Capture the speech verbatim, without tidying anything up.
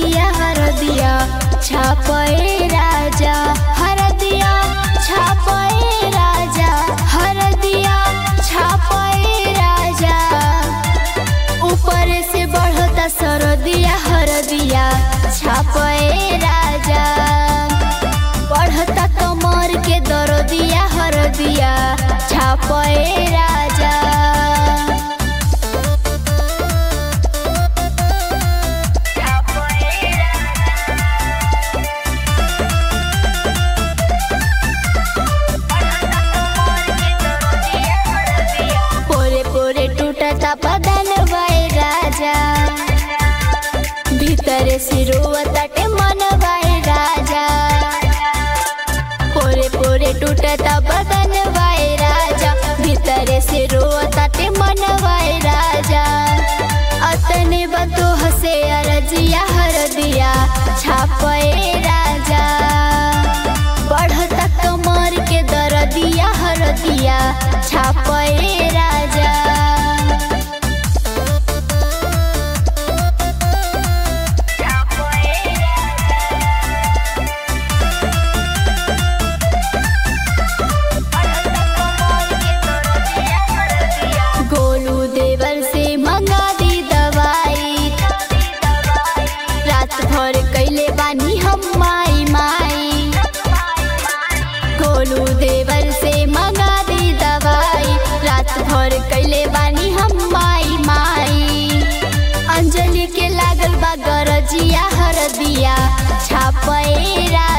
हरदिया हरदिया छापे राजा, हरदिया छापे राजा, हरदिया छापे राजा। ऊपर से बढ़ता सरदिया हरदिया छापे राजा, बढ़ता कमर के दरदिया हरदिया छापे राजा। पोरे पोरे टूटता बदनवा राजा, भीतर से रोवताटे मनवा राजा। पोरे पोरे टूटता बदनवा राजा, भीतर से रोवताटे मनवा राजा। अतने बतो हसे अरजिया हरदिया छापे राजा, बढ़ता कमर के दरदिया हरदिया छापे राजा। गोलू देवर से मंगा दी दवाई, रात भर कैले बानी हम माई माई। गोलू देवर से मंगा दी दवाई, रात भर कैले बानी हम माई माई। अंजलि के लागल बा गरजिया हरदिया छापे राजा।